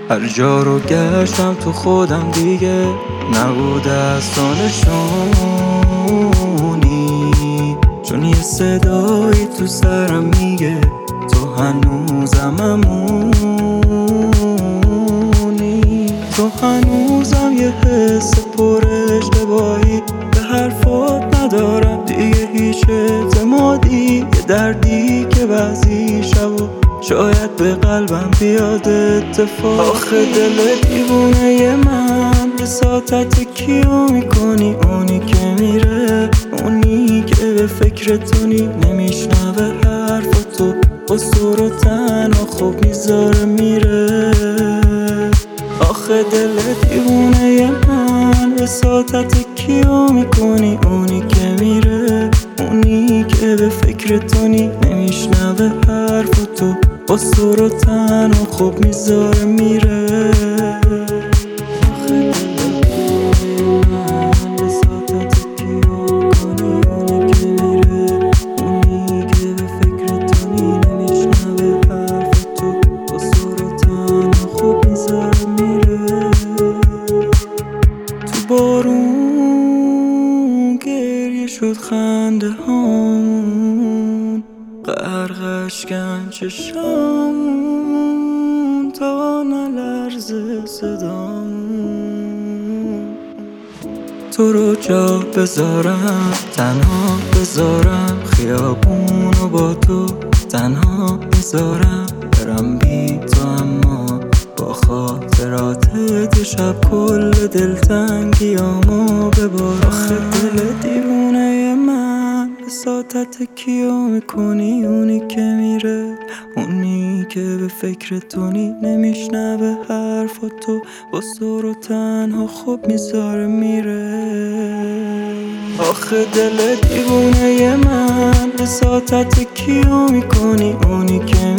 هر جا رو گشتم تو خودم دیگه نبود از تو نشونی، چون یه صدایی تو سرم میگه تو هنوزم امونی. تو هنوزم یه حس پر اشتباهی به حرفات ندارم دیگه هیچ اعتمادی، یه دردی که بعضی شبا شاید به قلبم بیاد اتفاق. آخه دل دیوونه من بساطت کیو میکنی؟ اونی که میره، اونی که به فکر تونی، نمیشنوه حرفتو با سر و تنها خوب میذاره میره. آخه دل دیوونه من بساطت کیو میکنی؟ اونی که میره، اونی که به فکر تونی، نمیشنوه حرفتو با سر و تنها خوب میذاره میره. آخه دل دیوونه من بساطت کیو میکنی؟ اونی که میره، اونی که به فکر تونی، نمیشنوه حرفتو با سر و تنها خوب میذاره میره. تو بارون گریه شد خنده هامون، غرقش کن چشامون تا نلرزه صدامون. تو رو جا بذارم، تنها بذارم، خیابونو با تو تنها بذارم، برم بی تو اما با خاطرات شب کل دلتنگیامو ببار. آخه دل دیوونه من بساطت کیو میکنی؟ اونی که میره، اونی که به فکر تونی، نمیشنوه حرفتو با سر و تنها خوب میذاره میره. آخه دل دیوونه من بساطت کیو میکنی؟ اونی که